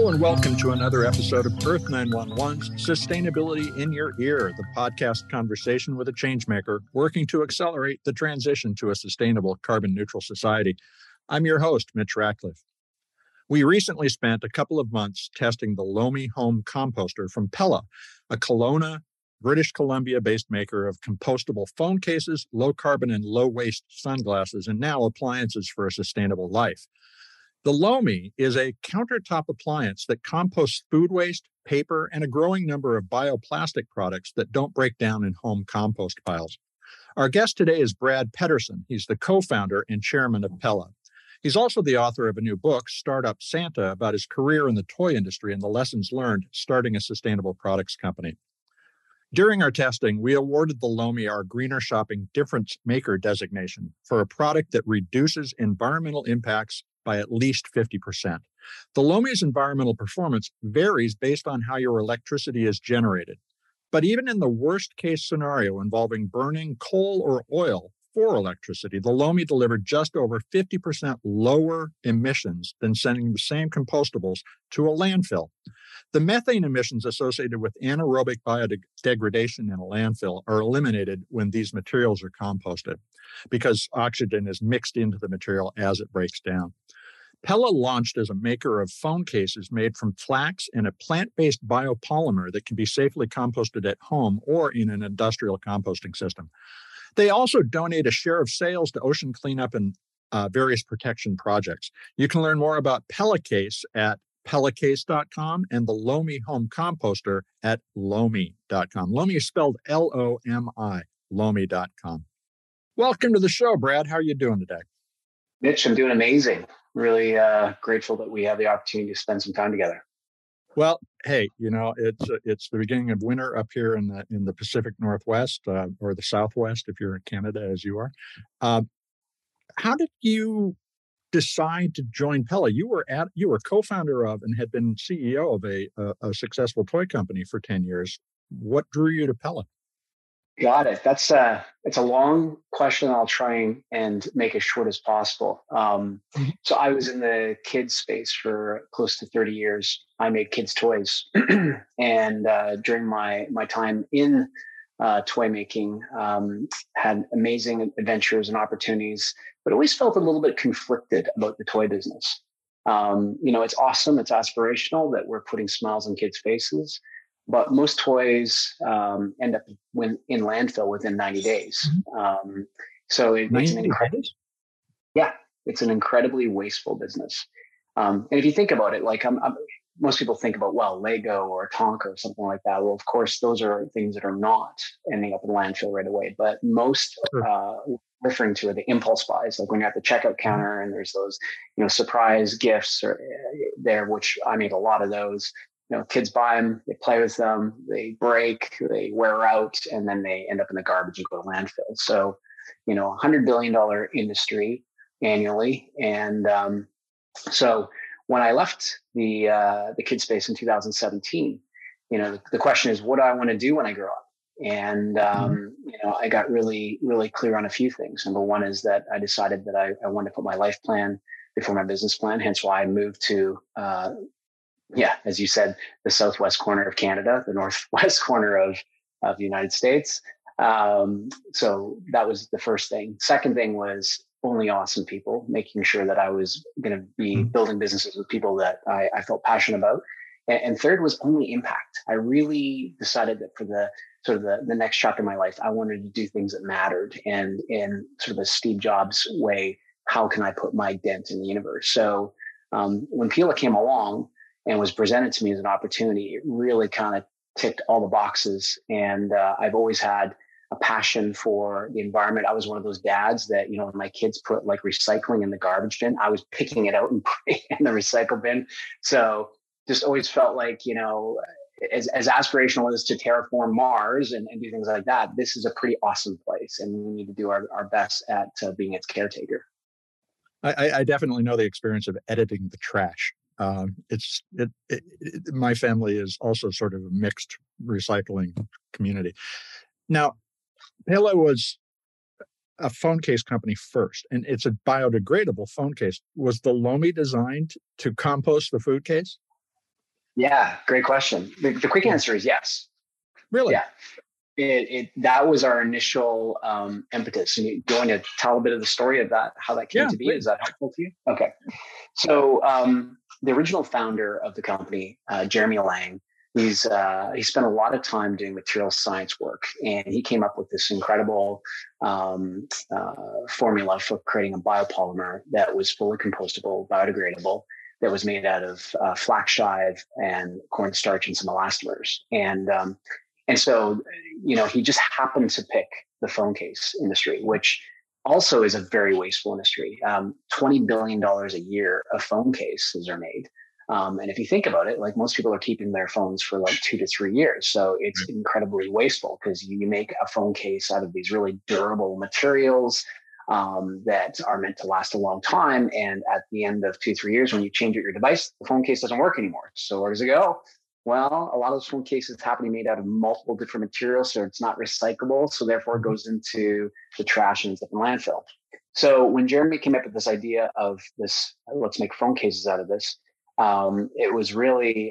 Hello and welcome to another episode of Earth 911's Sustainability in Your Ear, the podcast conversation with a changemaker working to accelerate the transition to a sustainable carbon neutral society. I'm your host, Mitch Ratcliffe. We recently spent a couple of months testing the Lomi Home Composter from Pella, a Kelowna, British Columbia-based maker of compostable phone cases, low carbon and low waste sunglasses, and now appliances for a sustainable life. The Lomi is a countertop appliance that composts food waste, paper, and a growing number of bioplastic products that don't break down in home compost piles. Our guest today is Brad Pedersen. He's the co-founder and chairman of Pella. He's also the author of a new book, Startup Santa, about his career in the toy industry and the lessons learned starting a sustainable products company. During our testing, we awarded the Lomi our Greener Shopping Difference Maker designation for a product that reduces environmental impacts by at least 50%. The Lomi's environmental performance varies based on how your electricity is generated. But even in the worst case scenario involving burning coal or oil for electricity, the Lomi delivered just over 50% lower emissions than sending the same compostables to a landfill. The methane emissions associated with anaerobic biodegradation in a landfill are eliminated when these materials are composted because oxygen is mixed into the material as it breaks down. Pella launched as a maker of phone cases made from flax and a plant-based biopolymer that can be safely composted at home or in an industrial composting system. They also donate a share of sales to ocean cleanup and various protection projects. You can learn more about Pellacase at pellacase.com and the Lomi Home Composter at lomi.com. Lomi is spelled L-O-M-I, lomi.com. Welcome to the show, Brad. How are you doing today? Mitch, I'm doing amazing. Really grateful that we have the opportunity to spend some time together. Well, hey, it's the beginning of winter up here in the Pacific Northwest or the Southwest if you're in Canada, as you are. How did you decide to join Pella? You were co-founder of and had been CEO of a successful toy company for 10 years. What drew you to Pella? Got it. It's a long question. I'll try and make it short as possible. So I was in the kids space for close to 30 years. I made kids toys, and during my time in toy making, had amazing adventures and opportunities, but always felt a little bit conflicted about the toy business. It's awesome. It's aspirational that we're putting smiles on kids' faces. But most toys end up in landfill within 90 days. So it's an incredibly wasteful business. And if you think about it, most people think about, Lego or Tonka or something like that. Well, of course, those are things that are not ending up in landfill right away. But most referring to are the impulse buys, like when you're at the checkout counter and there's those, surprise gifts there, which I made a lot of those. Kids buy them, they play with them, they break, they wear out, and then they end up in the garbage and go to landfill. So, $100 billion industry annually. And so when I left the kids space in 2017, the question is, what do I want to do when I grow up? And, I got really, really clear on a few things. Number one is that I decided that I wanted to put my life plan before my business plan, hence why I moved to as you said, the southwest corner of Canada, the northwest corner of the United States. So that was the first thing. Second thing was only awesome people, making sure that I was going to be building businesses with people that I felt passionate about. And third was only impact. I really decided that for the next chapter of my life, I wanted to do things that mattered. And in sort of a Steve Jobs way, how can I put my dent in the universe? So when Pella came along and was presented to me as an opportunity, it really kind of ticked all the boxes. And I've always had a passion for the environment. I was one of those dads that, when my kids put recycling in the garbage bin, I was picking it out and putting it in the recycle bin. So just always felt like, as aspirational as to terraform Mars and do things like that, this is a pretty awesome place. And we need to do our best at being its caretaker. I definitely know the experience of editing the trash. My family is also sort of a mixed recycling community. Now, Pella was a phone case company first, and it's a biodegradable phone case. Was the Lomi designed to compost the food case? Yeah, great question. The quick answer is yes. Really? Yeah. That was our initial impetus. And you going to tell a bit of the story of that, how that came Yeah, to be? Is please. that helpful to you? Okay. So the original founder of the company, Jeremy Lang, he spent a lot of time doing material science work, and he came up with this incredible formula for creating a biopolymer that was fully compostable, biodegradable, that was made out of flax chive and cornstarch and some elastomers. And so, he just happened to pick the phone case industry, which also is a very wasteful industry. $20 billion a year of phone cases are made. And if you think about it, like most people are keeping their phones for like 2 to 3 years. So it's incredibly wasteful because you make a phone case out of these really durable materials that are meant to last a long time. And at the end of 2, 3 years, when you change out your device, the phone case doesn't work anymore. So where does it go? Well, a lot of those phone cases happen to be made out of multiple different materials, so it's not recyclable. So therefore, it goes into the trash and ends up in landfill. So when Jeremy came up with this idea of this, let's make phone cases out of this, it was really,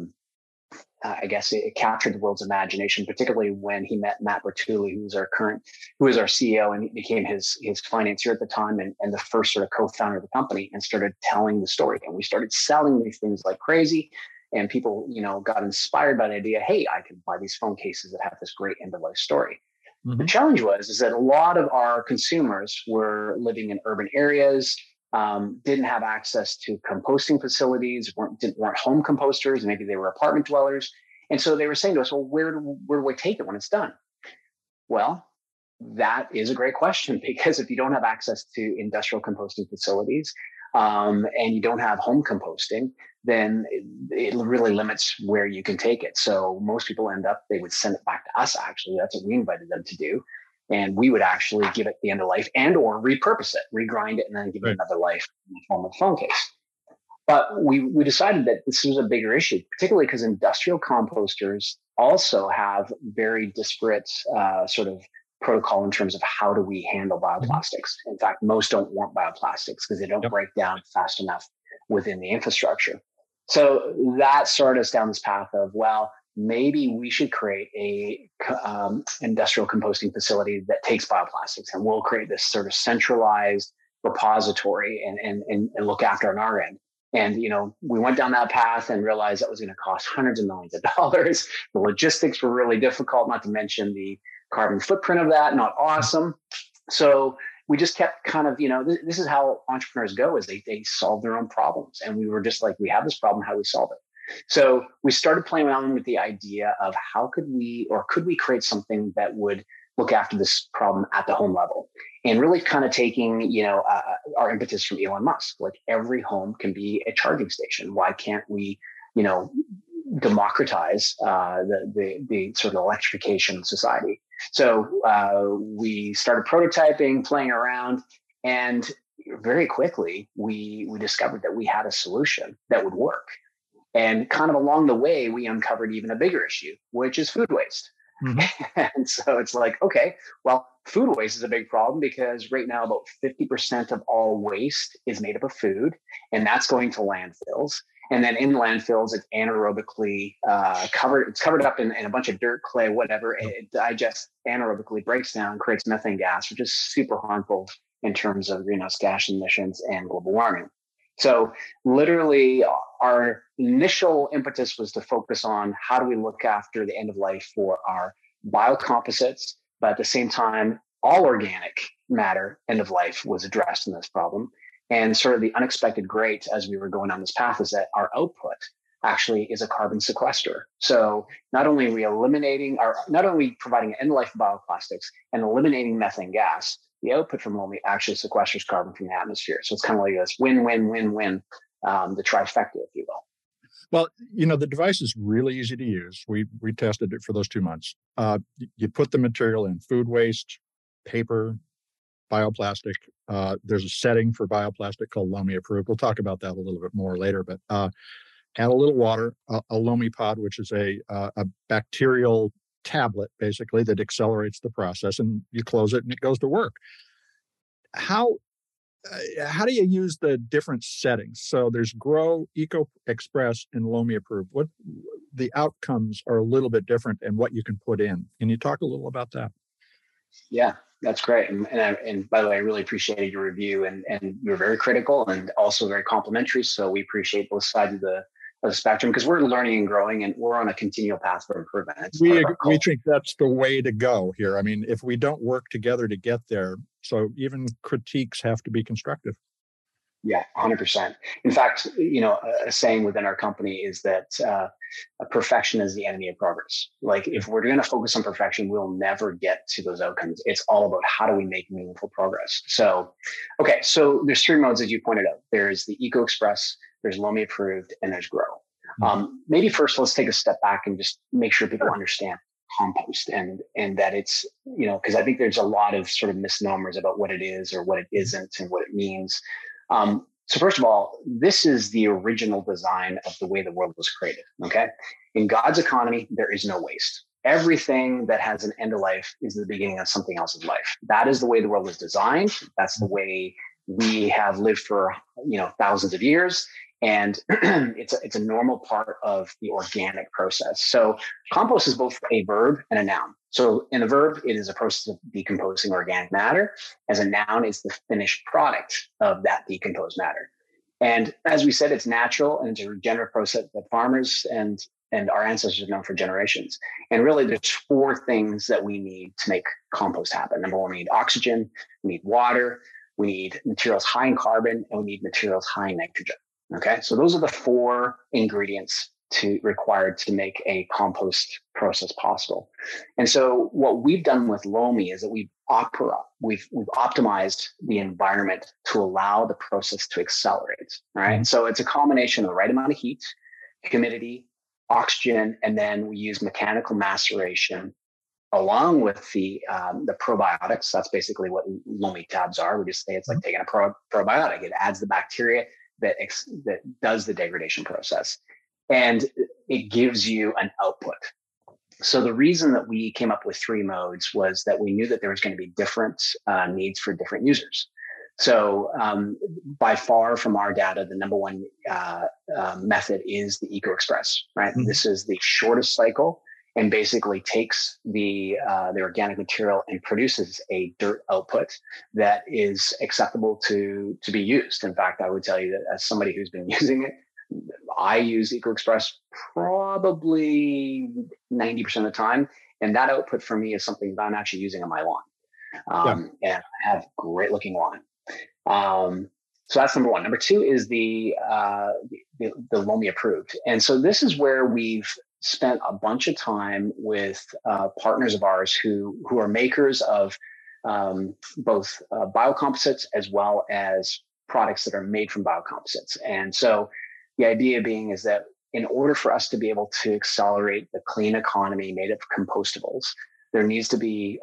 I guess, it captured the world's imagination, particularly when he met Matt Bertulli, who was our CEO, and he became his financier at the time, and the first sort of co-founder of the company, and started telling the story. And we started selling these things like crazy. And people, got inspired by the idea, hey, I can buy these phone cases that have this great end of life story. Mm-hmm. The challenge is that a lot of our consumers were living in urban areas, didn't have access to composting facilities, weren't home composters, maybe they were apartment dwellers. And so they were saying to us, well, where do I take it when it's done? Well, that is a great question, because if you don't have access to industrial composting facilities, and you don't have home composting, then it really limits where you can take it. So most people they would send it back to us. Actually, that's what we invited them to do. And we would actually give it the end of life and or repurpose it, regrind it, and then give it another life in the form of a phone case. But we decided that this was a bigger issue, particularly because industrial composters also have very disparate sort of protocol in terms of how do we handle bioplastics. In fact, most don't want bioplastics because they don't break down fast enough within the infrastructure. So that started us down this path of, well, maybe we should create a industrial composting facility that takes bioplastics, and we'll create this sort of centralized repository and look after on our end. And, we went down that path and realized that was going to cost hundreds of millions of dollars. The logistics were really difficult, not to mention the carbon footprint of that, not awesome. So we just kept kind of, this is how entrepreneurs go, is they solve their own problems. And we were just like, we have this problem, how do we solve it? So we started playing around with the idea of could we create something that would look after this problem at the home level, and really kind of taking, our impetus from Elon Musk, like every home can be a charging station. Why can't we, democratize the sort of electrification of society? So we started prototyping, playing around, and very quickly we discovered that we had a solution that would work. And kind of along the way, we uncovered even a bigger issue, which is food waste. Mm-hmm. And so it's like, okay, well, food waste is a big problem because right now about 50% of all waste is made up of food, and that's going to landfills. And then in landfills, it's anaerobically covered. It's covered up in a bunch of dirt, clay, whatever. It digests anaerobically, breaks down, creates methane gas, which is super harmful in terms of greenhouse gas emissions and global warming. So literally our initial impetus was to focus on how do we look after the end of life for our biocomposites, but at the same time, all organic matter end of life was addressed in this problem. And sort of the unexpected great as we were going down this path is that our output actually is a carbon sequester. So not only are we providing end of life bioplastics and eliminating methane gas, the output from Lomi actually sequesters carbon from the atmosphere. So it's kind of like this win-win-win-win, the trifecta, if you will. Well, the device is really easy to use. We tested it for those 2 months. You put the material in: food waste, paper, bioplastic. There's a setting for bioplastic called Lomi approved. We'll talk about that a little bit more later, but add a little water, a Lomi pod, which is a bacterial tablet, basically, that accelerates the process, and you close it and it goes to work. How how do you use the different settings? So there's Grow, Eco Express, and Lomi Approved. What the outcomes are a little bit different and what you can put in. Can you talk a little about that? Yeah, that's great. And by the way, I really appreciated your review, and you're very critical and also very complimentary. So we appreciate both sides of the spectrum, because we're learning and growing, and we're on a continual path for improvement. It's part of our We culture. think that's the way to go here. I mean, if we don't work together to get there, so even critiques have to be constructive. Yeah, 100%. In fact, a saying within our company is that perfection is the enemy of progress. Like, if we're going to focus on perfection, we'll never get to those outcomes. It's all about how do we make meaningful progress. So, okay, so there's three modes, as you pointed out. There's the Eco Express, there's Lomi Approved, and there's Grow. Maybe first, let's take a step back and just make sure people understand compost, and that it's, because I think there's a lot of sort of misnomers about what it is or what it isn't and what it means. So first of all, this is the original design of the way the world was created. Okay. In God's economy, there is no waste. Everything that has an end of life is the beginning of something else's life. That is the way the world was designed. That's the way we have lived for, thousands of years. And it's a normal part of the organic process. So compost is both a verb and a noun. So in a verb, it is a process of decomposing organic matter. As a noun, it's the finished product of that decomposed matter. And as we said, it's natural and it's a regenerative process that farmers and our ancestors have known for generations. And really, there's four things that we need to make compost happen. Number one, we need oxygen, we need water, we need materials high in carbon, and we need materials high in nitrogen. Okay, so those are the four ingredients required to make a compost process possible. And so what we've done with Lomi is that we've optimized the environment to allow the process to accelerate. Right, mm-hmm. So it's a combination of the right amount of heat, humidity, oxygen, and then we use mechanical maceration along with the probiotics. That's basically what Lomi tabs are. We just say it's like taking a probiotic. It adds the bacteria that does the degradation process, and it gives you an output. So the reason that we came up with three modes was that we knew that there was going to be different needs for different users. So by far from our data, the number one method is the Eco Express, right? Mm-hmm. This is the shortest cycle and basically takes the organic material and produces a dirt output that is acceptable to be used. In fact, I would tell you that as somebody who's been using it, I use Eco Express probably 90% of the time. And that output for me is something that I'm actually using on my lawn. And I have great looking lawn. So that's number one. Number two is the Lomi Approved. And so this is where we've spent a bunch of time with partners of ours who are makers of both biocomposites as well as products that are made from biocomposites. And so the idea being is that in order for us to be able to accelerate the clean economy made of compostables, there needs to be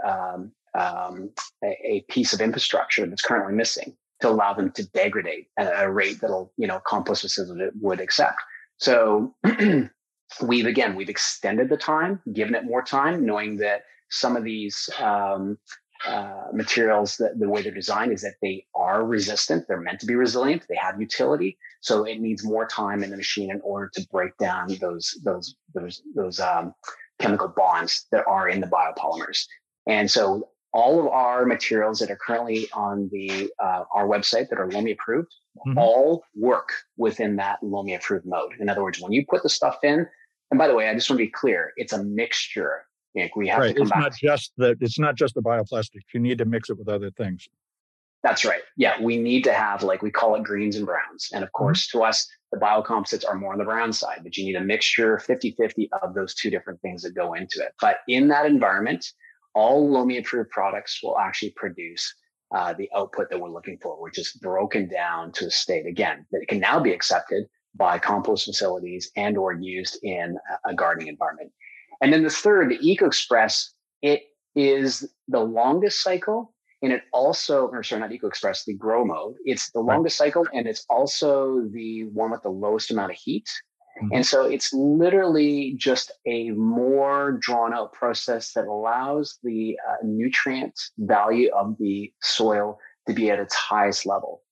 a piece of infrastructure that's currently missing to allow them to degrade at a rate that'll, compost facilities would accept. So we've extended the time, given it more time, knowing that some of these materials, the way they're designed is that they are resistant. They're meant to be resilient. They have utility. So it needs more time in the machine in order to break down those chemical bonds that are in the biopolymers. And so all of our materials that are currently on our website that are Lomi Approved, mm-hmm. all work within that Lomi Approved mode. In other words, when you put the stuff in, and by the way, I just want to be clear, it's a mixture. We have to come back. It's not just the bioplastics. You need to mix it with other things. That's right. Yeah, we need to have, we call it greens and browns. And of course, to us, the biocomposites are more on the brown side, but you need a mixture 50-50 of those two different things that go into it. But in that environment, all Lomi Approved products will actually produce the output that we're looking for, which is broken down to a state, again, that it can now be accepted by compost facilities and or used in a gardening environment. And then the third, the Eco Express, it is the longest cycle. And it also, not Eco Express, the Grow mode. It's the longest cycle, and it's also the one with the lowest amount of heat. Mm-hmm. And so it's literally just a more drawn out process that allows the nutrient value of the soil to be at its highest level.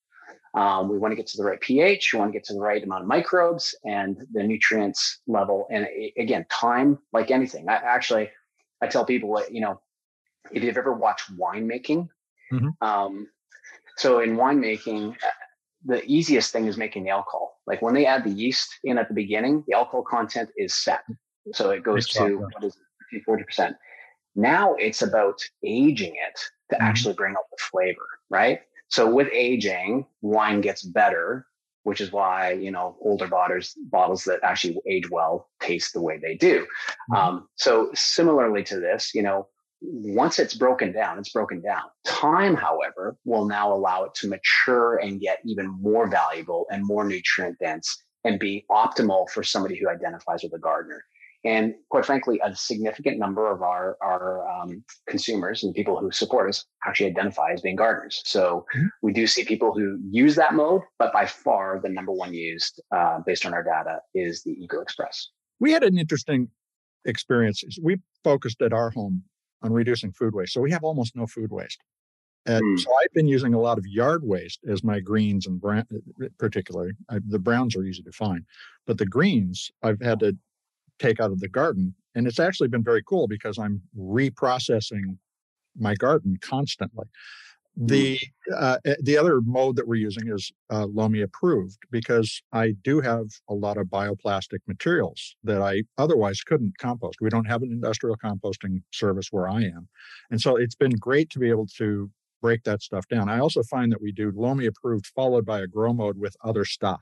We want to get to the right pH. We want to get to the right amount of microbes and the nutrients level. And again, time, like anything. I tell people, if you've ever watched winemaking, so in winemaking, the easiest thing is making the alcohol. Like when they add the yeast in at the beginning, the alcohol content is set. So it goes to what is it, 40%. Now it's about aging it to actually bring out the flavor, right? So with aging, wine gets better, which is why, older bottles that actually age well taste the way they do. So similarly to this, once it's broken down, it's broken down. Time, however, will now allow it to mature and get even more valuable and more nutrient dense and be optimal for somebody who identifies with a gardener. And quite frankly, a significant number of our consumers and people who support us actually identify as being gardeners. So we do see people who use that mode, but by far the number one used based on our data is the EcoExpress. We had an interesting experience. We focused at our home on reducing food waste. So we have almost no food waste. So I've been using a lot of yard waste as my greens and particularly. The browns are easy to find, but the greens I've had to take out of the garden. And it's actually been very cool because I'm reprocessing my garden constantly. The other mode that we're using is Lomi approved, because I do have a lot of bioplastic materials that I otherwise couldn't compost. We don't have an industrial composting service where I am. And so it's been great to be able to break that stuff down. I also find that we do Lomi approved followed by a grow mode with other stuff.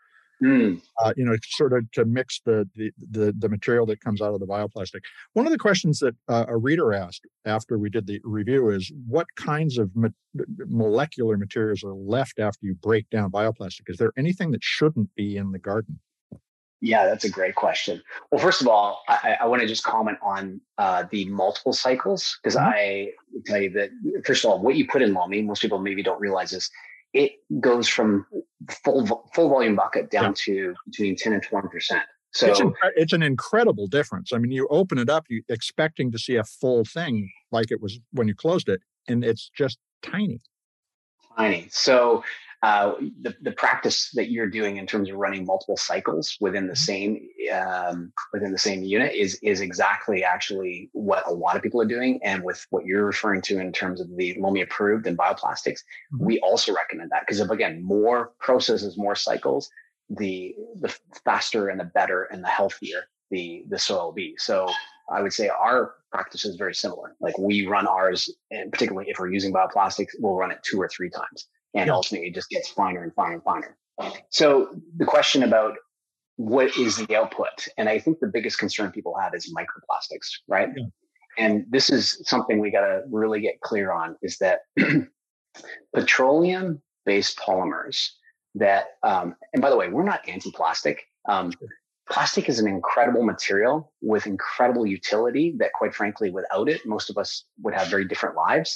Sort of to mix the material that comes out of the bioplastic. One of the questions that a reader asked after we did the review is, what kinds of molecular materials are left after you break down bioplastic? Is there anything that shouldn't be in the garden? Yeah, that's a great question. Well, first of all, I want to just comment on the multiple cycles, because I will tell you that, first of all, what you put in Lomi, most people maybe don't realize this, it goes from full volume bucket down to between 10 and 20%. So it's an incredible difference. I mean, you open it up, you expecting to see a full thing like it was when you closed it, and it's just tiny. So the practice that you're doing in terms of running multiple cycles within the same unit is exactly actually what a lot of people are doing. And with what you're referring to in terms of the Lomi approved and bioplastics, we also recommend that, because again, more processes, more cycles, the faster and the better and the healthier the soil will be. So I would say our practice is very similar. Like we run ours, and particularly if we're using bioplastics, we'll run it 2 or 3 times. And ultimately it just gets finer and finer and finer. So the question about what is the output? And I think the biggest concern people have is microplastics, right? Yeah. And this is something we got to really get clear on, is that petroleum-based polymers that, and by the way, we're not anti-plastic. Plastic is an incredible material with incredible utility that, quite frankly, without it, most of us would have very different lives.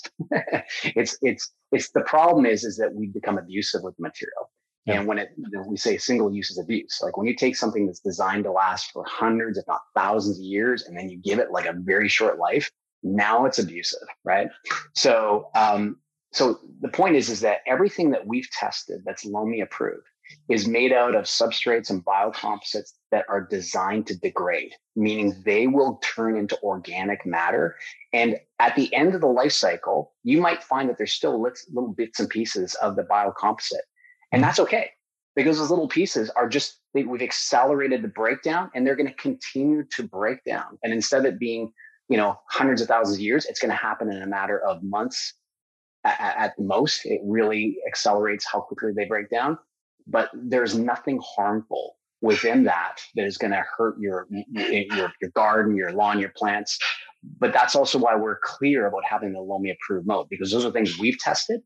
It's the problem is that we become abusive with the material. Yeah. And when we say single use is abuse, like when you take something that's designed to last for hundreds, if not thousands of years, and then you give it like a very short life, now it's abusive, right? So, so the point is that everything that we've tested that's Lomi approved is made out of substrates and biocomposites that are designed to degrade, meaning they will turn into organic matter. And at the end of the life cycle, you might find that there's still little bits and pieces of the biocomposite. And that's okay, because those little pieces are just, we've accelerated the breakdown, and they're going to continue to break down. And instead of it being, hundreds of thousands of years, it's going to happen in a matter of months at the most. It really accelerates how quickly they break down. But there's nothing harmful within that is going to hurt your garden, your lawn, your plants. But that's also why we're clear about having the Lomi approved mode, because those are things we've tested.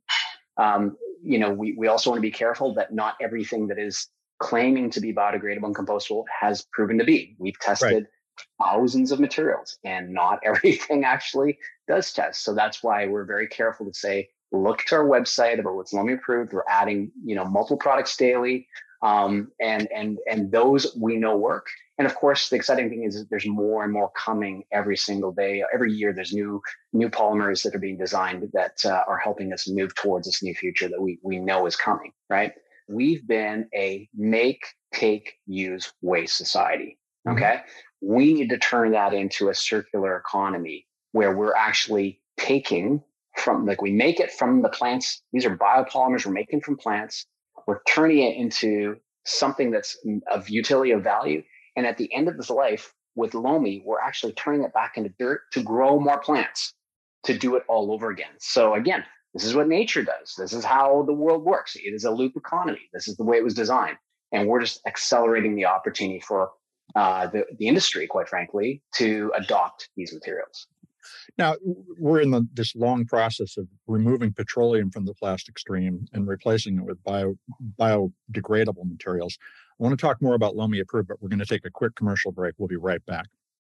We also want to be careful that not everything that is claiming to be biodegradable and compostable has proven to be. We've tested thousands of materials, and not everything actually does test. So that's why we're very careful to say look to our website about what's Lomi approved. We're adding, multiple products daily. And those we know work. And of course, the exciting thing is that there's more and more coming every single day. Every year, there's new polymers that are being designed that are helping us move towards this new future that we know is coming, right? We've been a make, take, use, waste society. Okay. We need to turn that into a circular economy where we're actually taking from, like, we make it from the plants. These are biopolymers we're making from plants. We're turning it into something that's of utility, of value. And at the end of this life with Lomi, we're actually turning it back into dirt to grow more plants, to do it all over again. So again, this is what nature does. This is how the world works. It is a loop economy. This is the way it was designed. And we're just accelerating the opportunity for the industry, quite frankly, to adopt these materials. Now, we're in this long process of removing petroleum from the plastic stream and replacing it with biodegradable materials. I want to talk more about Lomi Approved, but we're going to take a quick commercial break. We'll be right back.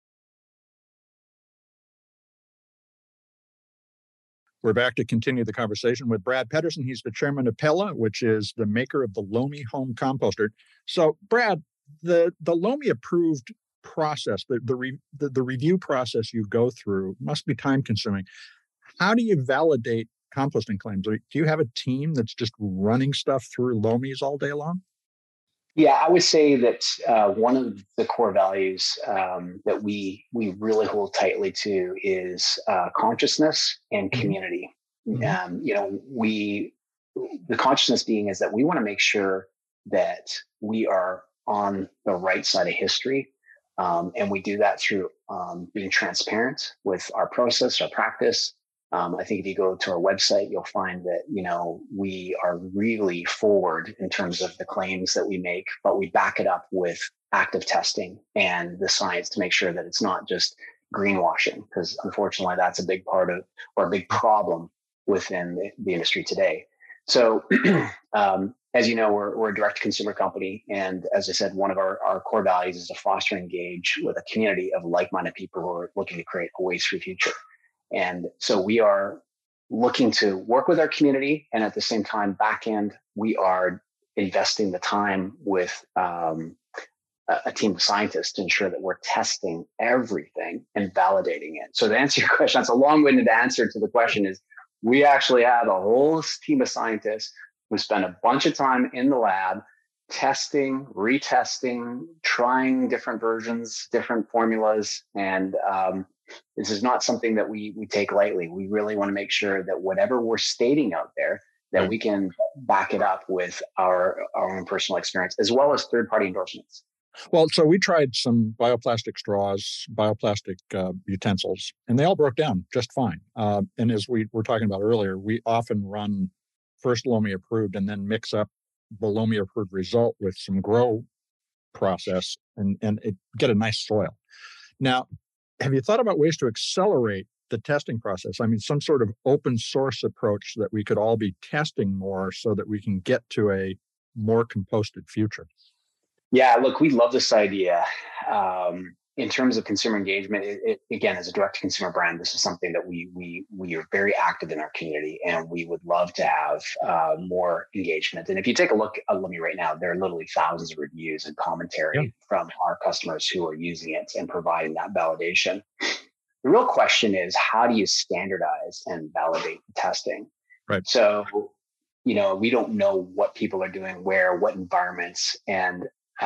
We're back to continue the conversation with Brad Pedersen. He's the chairman of Pella, which is the maker of the Lomi home composter. So, Brad, the Lomi Approved process, the review process you go through must be time consuming. How do you validate composting claims? Do you have a team that's just running stuff through Lomi's all day long? Yeah, I would say that one of the core values that we really hold tightly to is consciousness and community. The consciousness being is that we want to make sure that we are on the right side of history. And we do that through being transparent with our process, our practice. I think if you go to our website, you'll find that, we are really forward in terms of the claims that we make, but we back it up with active testing and the science to make sure that it's not just greenwashing, because unfortunately that's a big part of, or a big problem within the industry today. So, as you know, we're a direct consumer company. And as I said, one of our core values is to foster and engage with a community of like-minded people who are looking to create a waste-free future. And so we are looking to work with our community. And at the same time, back end, we are investing the time with a team of scientists to ensure that we're testing everything and validating it. So to answer your question, that's a long-winded answer to the question is, we actually have a whole team of scientists who spend a bunch of time in the lab testing, retesting, trying different versions, different formulas. And this is not something that we take lightly. We really want to make sure that whatever we're stating out there, that we can back it up with our own personal experience, as well as third-party endorsements. Well, so we tried some bioplastic straws, bioplastic utensils, and they all broke down just fine. And as we were talking about earlier, we often run first Lomi Approved and then mix up the Lomi Approved result with some grow process and get a nice soil. Now, have you thought about ways to accelerate the testing process? I mean, some sort of open source approach that we could all be testing more so that we can get to a more composted future. Yeah, look, we love this idea. In terms of consumer engagement, it again, as a direct-to-consumer brand, this is something that we are very active in our community, and we would love to have more engagement. And if you take a look at Lomi right now, there are literally thousands of reviews and commentary from our customers who are using it and providing that validation. The real question is, how do you standardize and validate the testing? Right. So, we don't know what people are doing where, what environments, and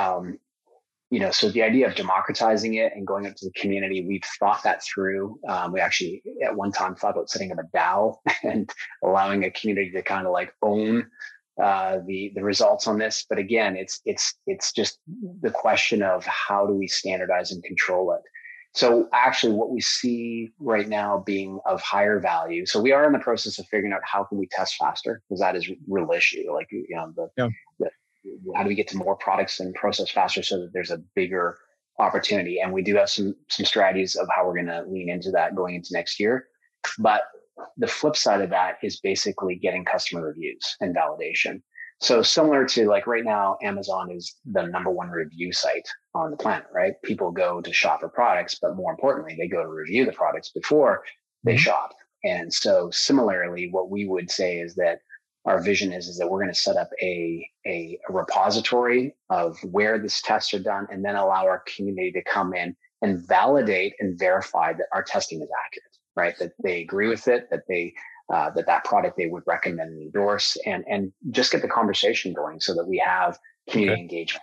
so the idea of democratizing it and going up to the community, we've thought that through. We actually at one time thought about setting up a DAO and allowing a community to kind of like own the results on this. But again, it's just the question of how do we standardize and control it. So actually what we see right now being of higher value. So we are in the process of figuring out how can we test faster, because that is a real issue. Like, how do we get to more products and process faster so that there's a bigger opportunity? And we do have some strategies of how we're going to lean into that going into next year. But the flip side of that is basically getting customer reviews and validation. So similar to like right now, Amazon is the number one review site on the planet, right? People go to shop for products, but more importantly, they go to review the products before they shop. And so similarly, what we would say is that our vision is that we're going to set up a repository of where these tests are done, and then allow our community to come in and validate and verify that our testing is accurate, right? That they agree with it, that they that product they would recommend and endorse, and just get the conversation going so that we have community engagement.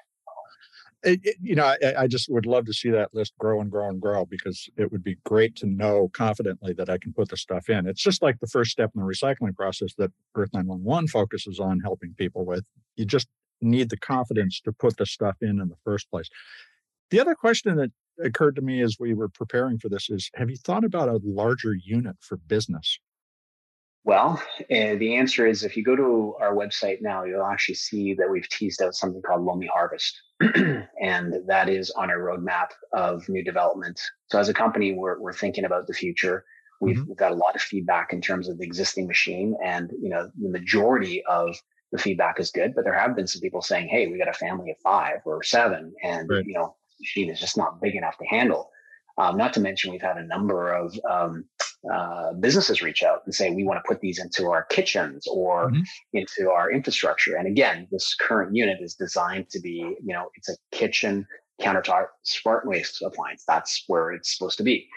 I just would love to see that list grow and grow and grow, because it would be great to know confidently that I can put the stuff in. It's just like the first step in the recycling process that Earth 911 focuses on helping people with. You just need the confidence to put the stuff in the first place. The other question that occurred to me as we were preparing for this is, have you thought about a larger unit for business? Well, the answer is, if you go to our website now, you'll actually see that we've teased out something called Lomi Harvest. And that is on our roadmap of new development. So as a company, we're thinking about the future. We've got a lot of feedback in terms of the existing machine, and the majority of the feedback is good, but there have been some people saying, hey, we got a family of 5 or 7, and right. The machine is just not big enough to handle. Not to mention, we've had a number of businesses reach out and say, we want to put these into our kitchens or into our infrastructure. And again, this current unit is designed to be, it's a kitchen countertop smart waste appliance. That's where it's supposed to be.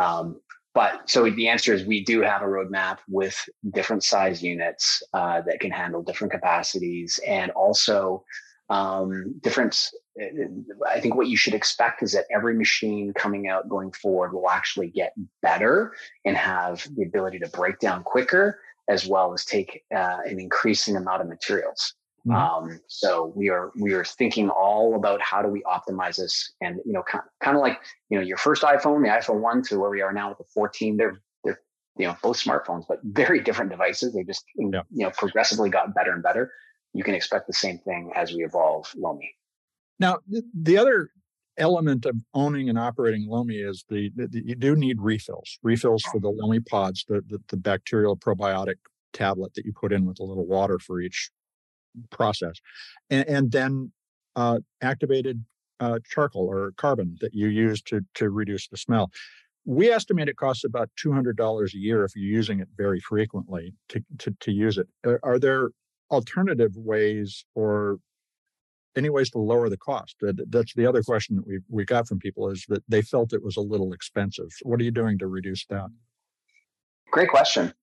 But so the answer is, we do have a roadmap with different size units that can handle different capacities, and also different. I think what you should expect is that every machine coming out going forward will actually get better and have the ability to break down quicker, as well as take an increasing amount of materials. So we are thinking all about how do we optimize this, and kind of like your first iPhone, the iPhone 1 to where we are now with the 14. They're both smartphones, but very different devices. They just progressively got better and better. You can expect the same thing as we evolve Lomi. Now, the other element of owning and operating Lomi is you do need refills for the Lomi pods, the bacterial probiotic tablet that you put in with a little water for each process, and then activated charcoal or carbon that you use to reduce the smell. We estimate it costs about $200 a year if you're using it very frequently to use it. Are there alternative ways or any ways to lower the cost? That's the other question that we got from people, is that they felt it was a little expensive. What are you doing to reduce that? Great question.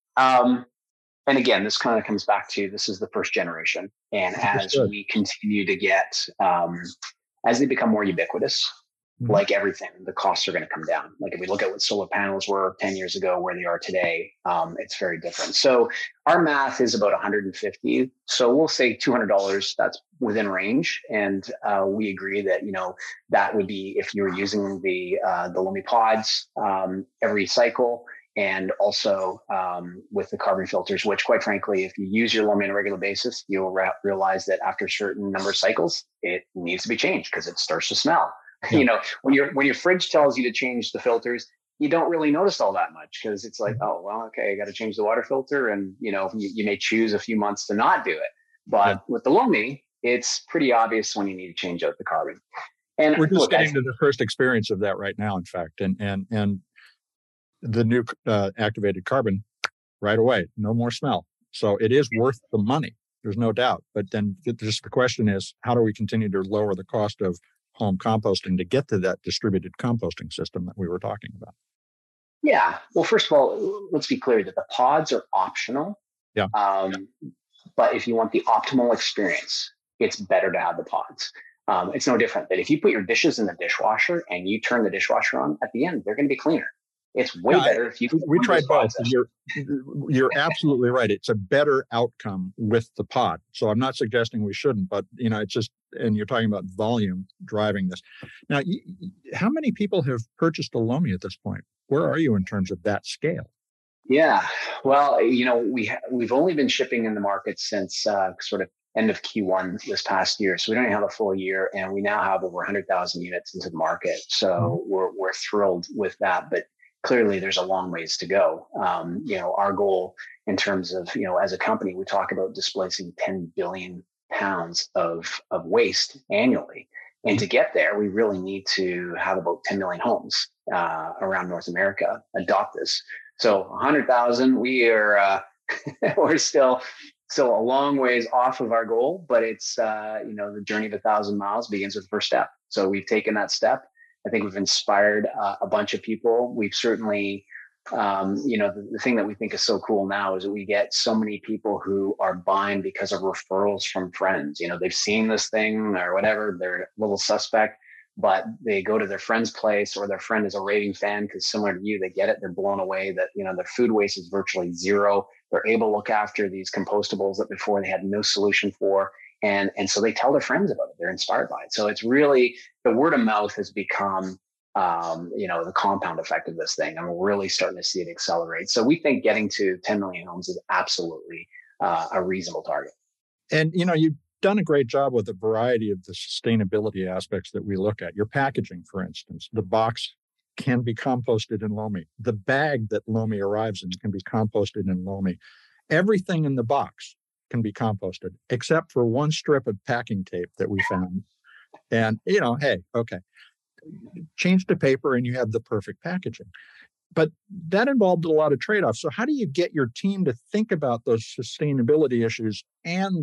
And again, this kind of comes back to, this is the first generation. And as we continue to get, as they become more ubiquitous, like everything, the costs are going to come down. Like if we look at what solar panels were 10 years ago, where they are today, it's very different. So our math is about $150. So we'll say $200, that's within range. And we agree that, that would be if you were using the Lomi pods every cycle, and also with the carbon filters, which quite frankly, if you use your Lomi on a regular basis, you'll realize that after a certain number of cycles, it needs to be changed because it starts to smell. Yeah. When your fridge tells you to change the filters, you don't really notice all that much, because it's like, oh, well, okay, I got to change the water filter. And, you may choose a few months to not do it. But with the Lomi, it's pretty obvious when you need to change out the carbon. And we're just getting to the first experience of that right now, in fact. And the new activated carbon right away, no more smell. So it is worth the money. There's no doubt. But then just the question is, how do we continue to lower the cost of home composting to get to that distributed composting system that we were talking about? Yeah. Well, first of all, let's be clear that the pods are optional. Yeah. But if you want the optimal experience, it's better to have the pods. It's no different that if you put your dishes in the dishwasher and you turn the dishwasher on, at the end, they're going to be cleaner. It's way better if you. We tried both. You're absolutely right. It's a better outcome with the pod. So I'm not suggesting we shouldn't, but it's just. And you're talking about volume driving this. Now, how many people have purchased a Lomi at this point? Where are you in terms of that scale? Yeah, well, we've only been shipping in the market since sort of end of Q1 this past year, so we don't even have a full year, and we now have over 100,000 units into the market. So we're thrilled with that, but clearly there's a long ways to go. Our goal in terms of as a company, we talk about displacing 10 billion pounds of waste annually. And to get there, we really need to have about 10 million homes around North America adopt this. So 100,000, we are we're still a long ways off of our goal, but it's the journey of 1,000 miles begins with the first step. So we've taken that step. I think we've inspired a bunch of people. We've certainly, the thing that we think is so cool now is that we get so many people who are buying because of referrals from friends. They've seen this thing or whatever, they're a little suspect, but they go to their friend's place or their friend is a raving fan because similar to you, they get it. They're blown away that, their food waste is virtually zero. They're able to look after these compostables that before they had no solution for. And so they tell their friends about it. They're inspired by it. So it's really, the word of mouth has become, the compound effect of this thing. And we're really starting to see it accelerate. So we think getting to 10 million homes is absolutely a reasonable target. And, you've done a great job with a variety of the sustainability aspects that we look at. Your packaging, for instance, the box can be composted in Lomi. The bag that Lomi arrives in can be composted in Lomi. Everything in the box can be composted, except for one strip of packing tape that we found. And, hey, okay, change the paper and you have the perfect packaging. But that involved a lot of trade-offs. So how do you get your team to think about those sustainability issues and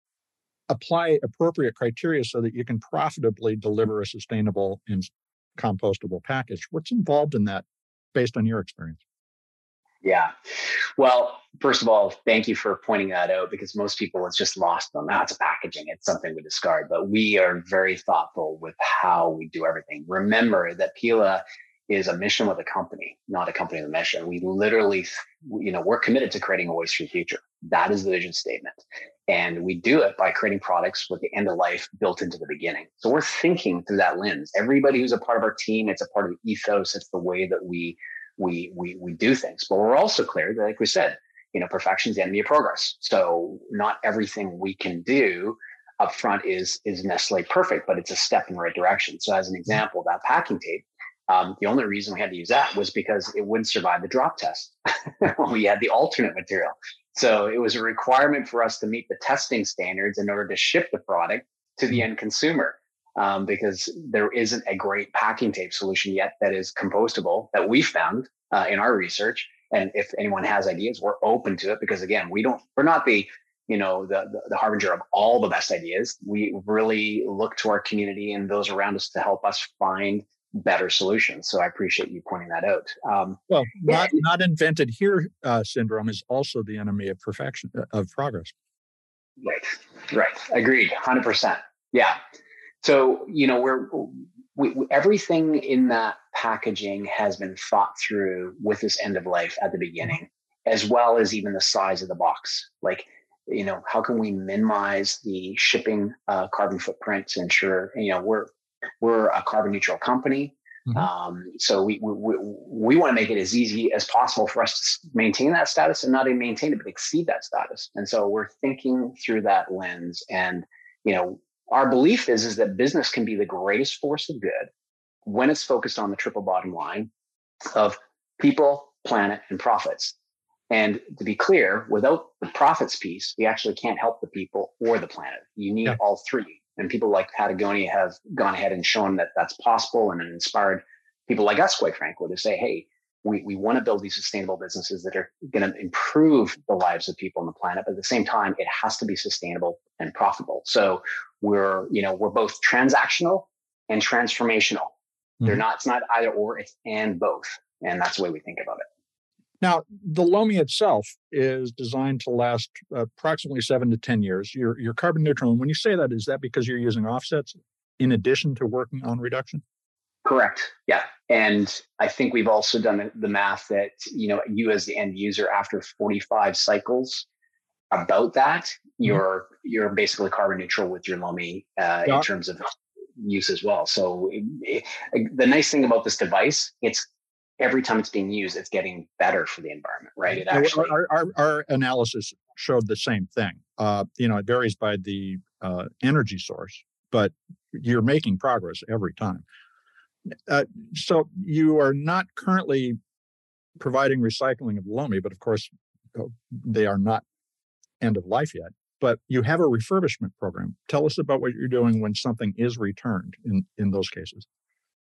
apply appropriate criteria so that you can profitably deliver a sustainable and compostable package? What's involved in that based on your experience? Yeah. Well, first of all, thank you for pointing that out because most people, it's just lost on that. It's packaging. It's something we discard, but we are very thoughtful with how we do everything. Remember that Pela is a mission with a company, not a company with a mission. We literally, we're committed to creating a waste-free future. That is the vision statement. And we do it by creating products with the end of life built into the beginning. So we're thinking through that lens. Everybody who's a part of our team, it's a part of the ethos. It's the way that we do things. But we're also clear that, like we said, perfection is the enemy of progress. So not everything we can do up front is necessarily perfect, but it's a step in the right direction. So as an example, that packing tape, the only reason we had to use that was because it wouldn't survive the drop test. We had the alternate material. So it was a requirement for us to meet the testing standards in order to ship the product to the end consumer. Because there isn't a great packing tape solution yet that is compostable that we found in our research. And if anyone has ideas, we're open to it because again, we're not the harbinger of all the best ideas. We really look to our community and those around us to help us find better solutions. So I appreciate you pointing that out. Not invented here syndrome is also the enemy of perfection, of progress. Right. Agreed. 100%. Yeah. So, everything in that packaging has been thought through with this end of life at the beginning, as well as even the size of the box. Like, how can we minimize the shipping carbon footprint to ensure, we're a carbon neutral company. So we want to make it as easy as possible for us to maintain that status and not even maintain it, but exceed that status. And so we're thinking through that lens and, our belief is that business can be the greatest force of good when it's focused on the triple bottom line of people, planet, and profits. And to be clear, without the profits piece, we actually can't help the people or the planet. You need all three. And people like Patagonia have gone ahead and shown that that's possible and inspired people like us, quite frankly, to say, hey, we want to build these sustainable businesses that are going to improve the lives of people on the planet. But at the same time, it has to be sustainable and profitable. So we're both transactional and transformational. It's not either or, it's and both. And that's the way we think about it. Now, the Lomi itself is designed to last approximately 7 to 10 years. You're carbon neutral. And when you say that, is that because you're using offsets in addition to working on reduction? Correct. Yeah. And I think we've also done the math that, you as the end user, after 45 cycles about that, you're basically carbon neutral with your Lomi in terms of use as well. So the nice thing about this device, it's every time it's being used, it's getting better for the environment, right? It actually our analysis showed the same thing. It varies by the energy source, but you're making progress every time. So you are not currently providing recycling of Lomi, but of course they are not end of life yet. But you have a refurbishment program. Tell us about what you're doing when something is returned in those cases.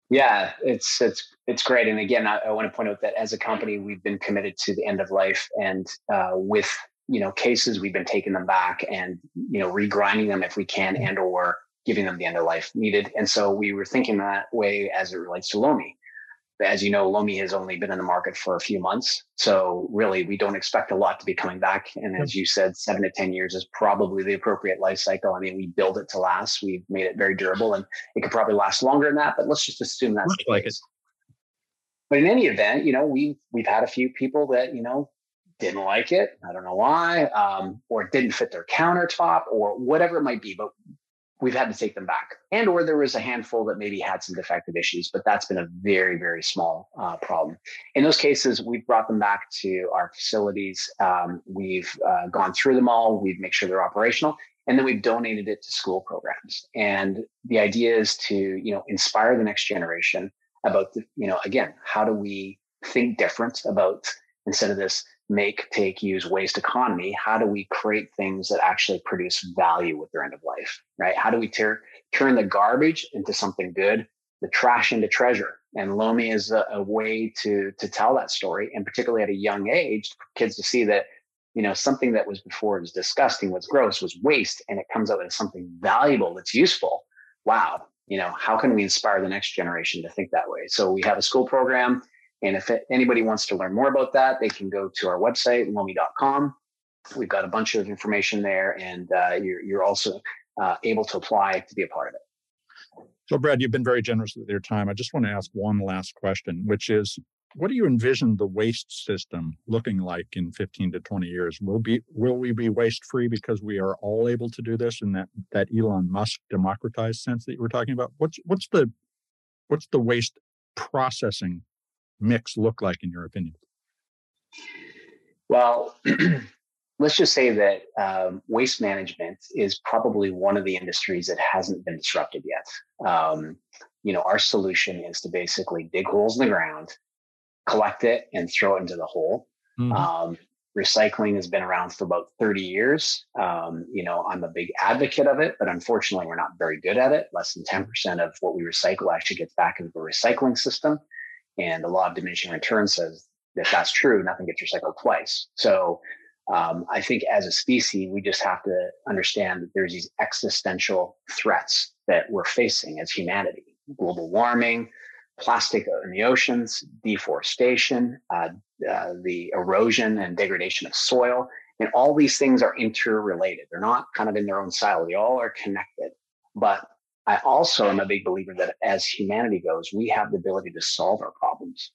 Yeah, it's great. And again, I want to point out that as a company, we've been committed to the end of life, and with cases, we've been taking them back and regrinding them if we can, and or giving them the end of life needed. And so we were thinking that way as it relates to Lomi. As you know, Lomi has only been in the market for a few months. So really, we don't expect a lot to be coming back. And as you said, 7 to 10 years is probably the appropriate life cycle. I mean, we build it to last. We've made it very durable, and it could probably last longer than that, but let's just assume that's Looks the like it. case. But in any event, we've had a few people that, didn't like it. I don't know why, or it didn't fit their countertop or whatever it might be. But we've had to take them back, and or there was a handful that maybe had some defective issues, but that's been a very, very small problem. In those cases, we've brought them back to our facilities. We've gone through them all. We've made sure they're operational, and then we've donated it to school programs. And the idea is to inspire the next generation about again, how do we think different about, instead of this make, take, use, waste economy, how do we create things that actually produce value with their end of life, right? How do we turn the garbage into something good, the trash into treasure? And Lomi is a way to tell that story, and particularly at a young age, for kids to see that, something that was before it was disgusting, was gross, was waste, and it comes out as something valuable that's useful. Wow. How can we inspire the next generation to think that way? So we have a school program. And if anybody wants to learn more about that, they can go to our website, lomi.com. We've got a bunch of information there, and you're also able to apply to be a part of it. So, Brad, you've been very generous with your time. I just want to ask one last question, which is, what do you envision the waste system looking like in 15 to 20 years? Will we be waste-free because we are all able to do this in that Elon Musk democratized sense that you were talking about? What's the waste processing mix look like, in your opinion? Well, let's just say that waste management is probably one of the industries that hasn't been disrupted yet. Our solution is to basically dig holes in the ground, collect it, and throw it into the hole. Mm-hmm. Recycling has been around for about 30 years. I'm a big advocate of it, but unfortunately, we're not very good at it. Less than 10% of what we recycle actually gets back into the recycling system. And the law of diminishing returns says that that's true. Nothing gets recycled twice. So I think as a species, we just have to understand that there's these existential threats that we're facing as humanity: global warming, plastic in the oceans, deforestation, the erosion and degradation of soil. And all these things are interrelated. They're not kind of in their own silo. They all are connected. But I also am a big believer that as humanity goes, we have the ability to solve our problems.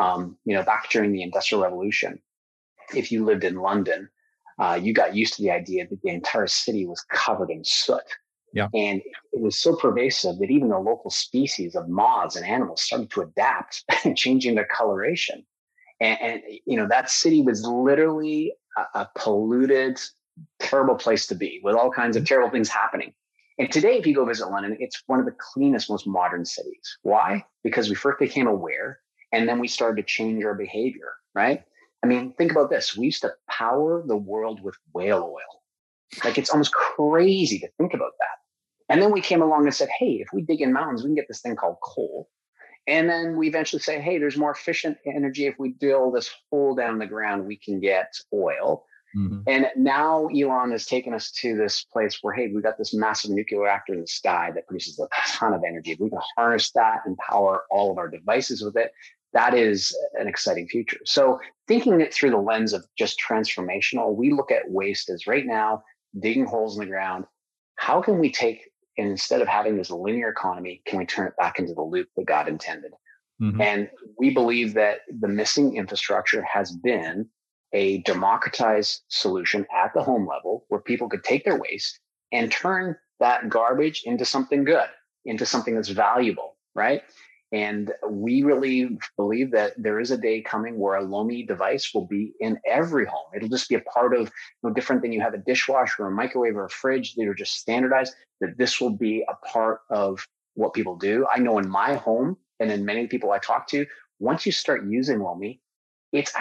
Back during the Industrial Revolution, if you lived in London, you got used to the idea that the entire city was covered in soot. Yeah. And it was so pervasive that even the local species of moths and animals started to adapt and changing their coloration. And that city was literally a polluted, terrible place to be, with all kinds of terrible things happening. And today, if you go visit London, it's one of the cleanest, most modern cities. Why? Because we first became aware, and then we started to change our behavior, right? I mean, think about this. We used to power the world with whale oil. Like, it's almost crazy to think about that. And then we came along and said, hey, if we dig in mountains, we can get this thing called coal. And then we eventually say, hey, there's more efficient energy. If we drill this hole down the ground, we can get oil. Mm-hmm. And now Elon has taken us to this place where, hey, we've got this massive nuclear reactor in the sky that produces a ton of energy. If we can harness that and power all of our devices with it, that is an exciting future. So thinking it through the lens of just transformational, we look at waste as right now, digging holes in the ground. How can we take, and instead of having this linear economy, can we turn it back into the loop that God intended? Mm-hmm. And we believe that the missing infrastructure has been a democratized solution at the home level where people could take their waste and turn that garbage into something good, into something that's valuable, right? And we really believe that there is a day coming where a Lomi device will be in every home. It'll just be a part of, no different than you have a dishwasher or a microwave or a fridge that are just standardized, that this will be a part of what people do. I know in my home and in many people I talk to, once you start using Lomi, it's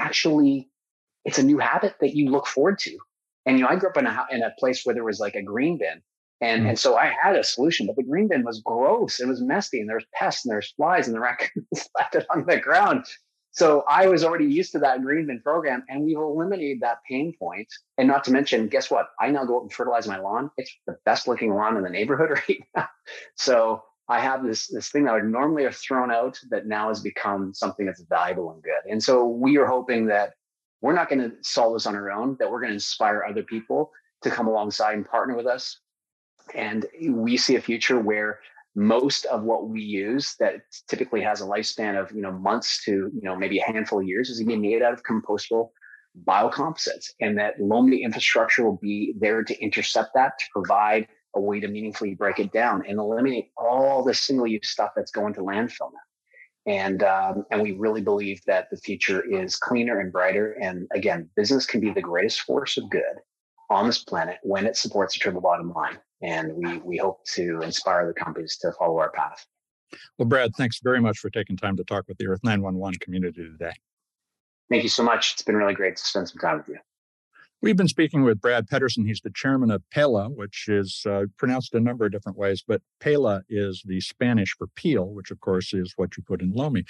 a new habit that you look forward to. And, I grew up in a place where there was like a green bin. And so I had a solution, but the green bin was gross. It was messy, and there's pests and there's flies, and the raccoons left it on the ground. So I was already used to that green bin program, and we've eliminated that pain point. And not to mention, guess what? I now go out and fertilize my lawn. It's the best looking lawn in the neighborhood right now. So I have this thing that I would normally have thrown out that now has become something that's valuable and good. And so we are hoping that we're not going to solve this on our own, that we're going to inspire other people to come alongside and partner with us. And we see a future where most of what we use that typically has a lifespan of months to maybe a handful of years is going to be made out of compostable biocomposites, and that Lomi infrastructure will be there to intercept that, to provide a way to meaningfully break it down and eliminate all the single-use stuff that's going to landfill now. And we really believe that the future is cleaner and brighter. And again, business can be the greatest force of good on this planet when it supports a triple bottom line. And we hope to inspire the companies to follow our path. Well, Brad, thanks very much for taking time to talk with the Earth 911 community today. Thank you so much. It's been really great to spend some time with you. We've been speaking with Brad Pedersen. He's the chairman of PELA, which is pronounced a number of different ways, but PELA is the Spanish for peel, which of course is what you put in Lomi.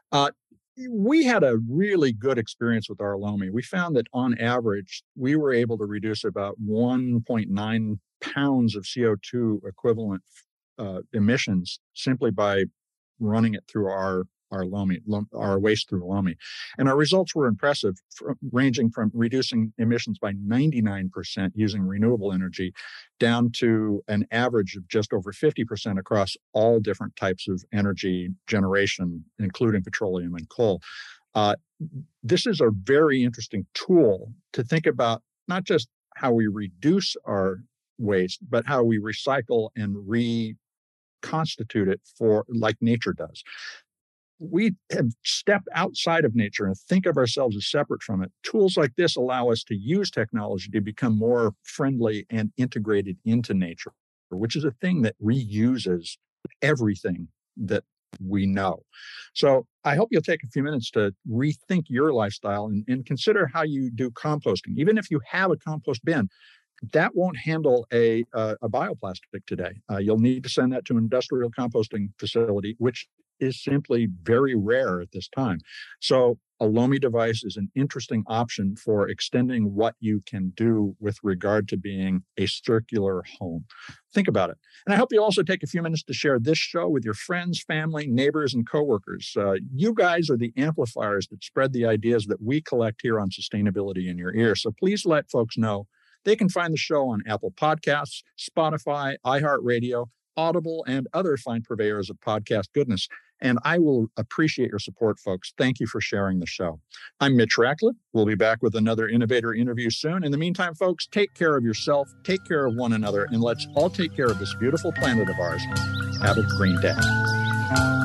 We had a really good experience with our Lomi. We found that on average, we were able to reduce about 1.9 pounds of CO2 equivalent emissions simply by running it through our Lomi, our waste through Lomi. And our results were impressive, ranging from reducing emissions by 99% using renewable energy down to an average of just over 50% across all different types of energy generation, including petroleum and coal. This is a very interesting tool to think about, not just how we reduce our waste, but how we recycle and reconstitute it for like nature does. We have stepped outside of nature and think of ourselves as separate from it. Tools like this allow us to use technology to become more friendly and integrated into nature, which is a thing that reuses everything that we know. So I hope you'll take a few minutes to rethink your lifestyle and consider how you do composting. Even if you have a compost bin, that won't handle a bioplastic today. You'll need to send that to an industrial composting facility, which is simply very rare at this time. So a Lomi device is an interesting option for extending what you can do with regard to being a circular home. Think about it. And I hope you also take a few minutes to share this show with your friends, family, neighbors, and coworkers. You guys are the amplifiers that spread the ideas that we collect here on Sustainability in Your Ear. So please let folks know they can find the show on Apple Podcasts, Spotify, iHeartRadio, Audible, and other fine purveyors of podcast goodness. And I will appreciate your support, folks. Thank you for sharing the show. I'm Mitch Ratcliffe. We'll be back with another innovator interview soon. In the meantime, folks, take care of yourself, take care of one another, and let's all take care of this beautiful planet of ours. Have a green day.